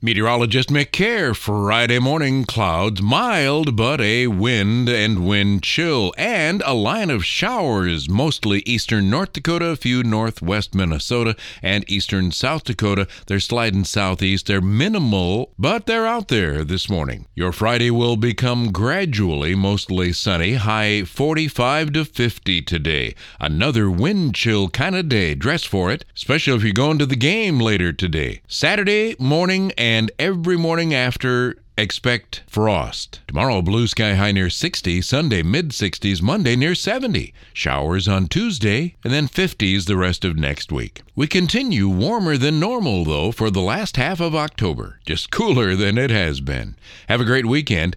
Meteorologist Mick Kerr. Friday morning clouds, mild but a wind and wind chill, and a line of showers, mostly eastern North Dakota, a few northwest Minnesota, and eastern South Dakota. They're sliding southeast. They're minimal, but they're out there this morning. Your Friday will become gradually mostly sunny, high 45 to 50 today. Another wind chill kind of day. Dress for it, especially if you're going to the game later today. Saturday morning and every morning after, expect frost. Tomorrow, blue sky high near 60. Sunday, mid-60s. Monday, near 70. Showers on Tuesday, and then 50s the rest of next week. We continue warmer than normal, though, for the last half of October. Just cooler than it has been. Have a great weekend.